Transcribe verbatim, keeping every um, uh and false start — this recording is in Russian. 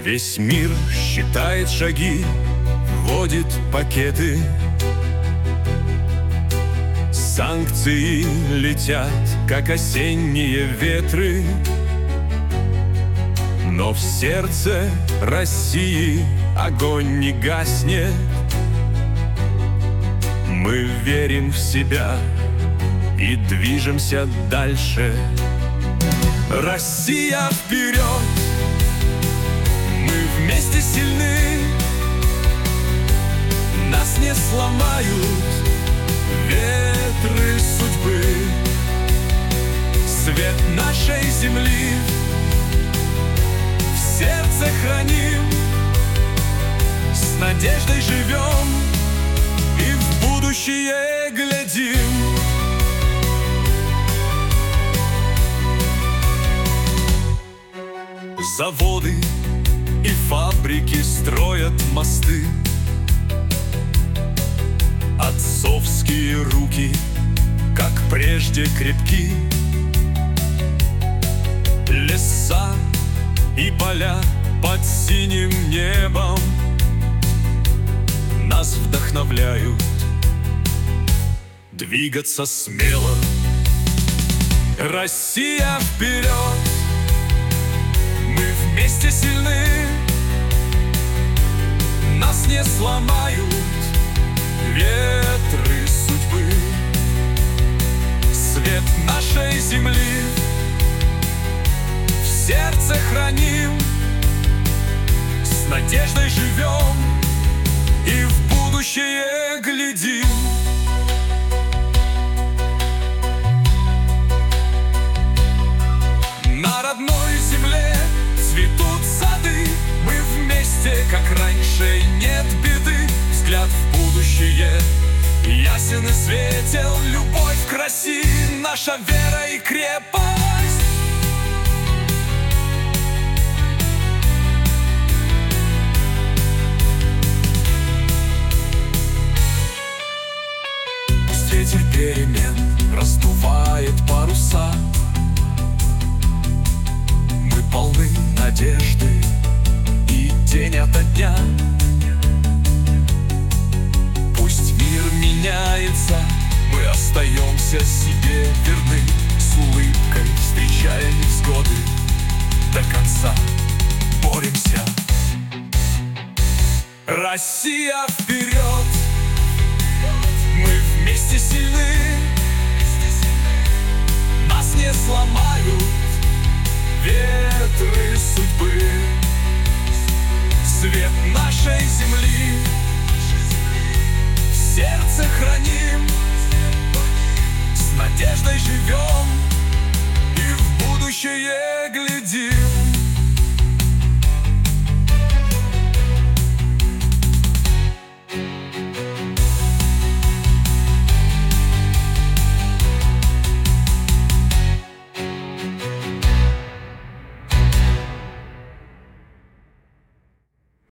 Весь мир считает шаги, вводит пакеты. Санкции летят, как осенние ветры. Но в сердце России огонь не гаснет. Мы верим в себя и движемся дальше. Россия, вперед! Мы вместе сильны. Нас не сломают ветры судьбы. Свет нашей земли в сердце храним. С надеждой живем и в будущее глядим. Заводы и фабрики строят мосты. Отцовские руки, как прежде, крепки. Леса и поля под синим небом нас вдохновляют двигаться смело. Россия, вперед! Мы вместе сильны. Нас не сломают ветры судьбы. Свет нашей земли в сердце храним. С надеждой живем и в будущее глядим. На родной земле цветут сады. Мы вместе, как раньше, нет беды. Взгляд в будущее ясен и светел. Любовь к России, наша вера и крепость. Пусть ветер перемен раздувает паруса. Мы полны надежды и день ото дня. Пусть мир меняется, мы остаемся себе верны. С улыбкой встречая невзгоды, до конца боремся. Россия, вперед! Мы вместе сильны. Нас не сломают ветры судьбы. Свет нашей земли в сердце храним. С надеждой живем и в будущее